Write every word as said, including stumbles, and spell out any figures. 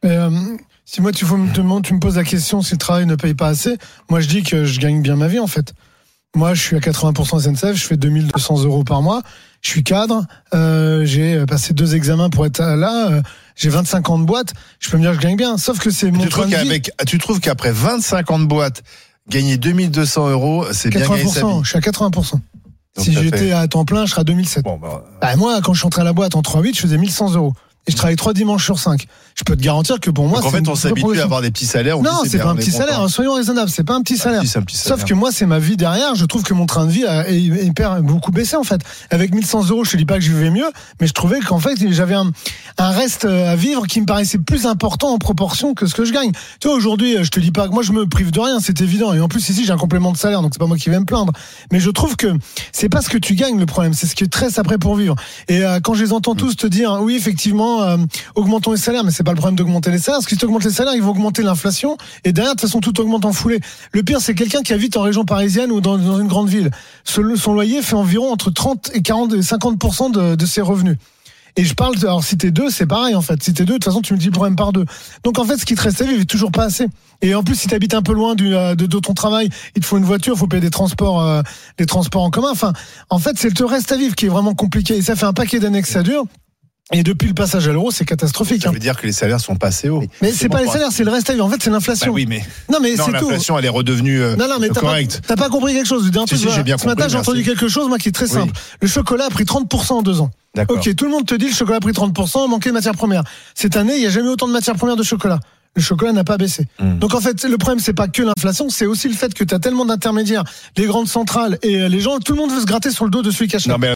Mais, euh, si moi tu, faut me, te, tu me poses la question si le travail ne paye pas assez, moi je dis que je gagne bien ma vie en fait. Moi je suis à quatre-vingts pour cent S N C F, je fais deux mille deux cents euros par mois, je suis cadre, euh, j'ai passé deux examens pour être là, euh, j'ai vingt-cinq ans de boîte, je peux me dire que je gagne bien, sauf que c'est mon tu train trouves de vie. qu'avec, tu trouves qu'après vingt-cinq ans de boîte, gagner deux mille deux cents euros, c'est bien gagner sa vie? Je suis à quatre-vingts pour cent. Donc si j'étais fait... à temps plein, je serais à deux mille sept. Bon, bah... Bah, moi, quand je suis entré à la boîte en trois huit, je faisais mille cent euros. Et je travaille trois dimanches sur cinq. Je peux te garantir que pour moi, donc en fait, on s'habitue à avoir des petits salaires. Non, c'est, c'est pas un petit salaire. Hein, soyons raisonnables. C'est pas un petit ah, salaire. Si, c'est un petit salaire. Sauf que moi, c'est ma vie derrière. Je trouve que mon train de vie a hyper beaucoup baissé en fait. Avec mille cent euros, je te dis pas que je vivais mieux, mais je trouvais qu'en fait, j'avais un, un reste à vivre qui me paraissait plus important en proportion que ce que je gagne. Tu vois, aujourd'hui, je te dis pas que moi, je me prive de rien, c'est évident. Et en plus, ici, j'ai un complément de salaire, donc c'est pas moi qui vais me plaindre. Mais je trouve que c'est pas ce que tu gagnes le problème, c'est ce que tu restes après pour vivre. Et euh, quand je les entends tous te dire, oui, effectivement, euh, augmentons les salaires, mais c'est pas le problème d'augmenter les salaires, parce que si tu augmentes les salaires, ils vont augmenter l'inflation, et derrière, de toute façon, tout augmente en foulée. Le pire, c'est quelqu'un qui habite en région parisienne ou dans, dans une grande ville. Son, son loyer fait environ entre trente et quarante et cinquante pour cent de, de ses revenus. Et je parle, de, alors si t'es deux, c'est pareil en fait. Si t'es deux, de toute façon, tu multiplies le problème par deux. Donc en fait, ce qui te reste à vivre, il est toujours pas assez. Et en plus, si t'habites un peu loin du, de, de ton travail, il te faut une voiture, il faut payer des transports, euh, des transports en commun. Enfin, en fait, c'est le te reste à vivre qui est vraiment compliqué. Et ça fait un paquet d'années que ça dure. Et depuis le passage à l'euro, c'est catastrophique. Ça veut hein. dire que les salaires sont pas assez hauts. Mais c'est, c'est pas bon les salaires, c'est le reste à vivre. En fait, c'est l'inflation. Bah oui, mais non, mais non, c'est l'inflation, tout. elle est redevenue euh, non, non, mais t'as correcte. Pas, t'as pas compris quelque chose. Un si, si, j'ai bien ce matin, compris, j'ai merci. entendu quelque chose, moi, qui est très simple. Oui. Le chocolat a pris trente pour cent en deux ans. D'accord. Ok, tout le monde te dit le chocolat a pris trente pour cent, manquait de matières premières. Cette année, il n'y a jamais eu autant de matières premières de chocolat. Le chocolat n'a pas baissé. Mmh. Donc en fait, le problème, c'est pas que l'inflation, c'est aussi le fait que tu as tellement d'intermédiaires, les grandes centrales et les gens, tout le monde veut se gratter sur le dos de celui qui achète.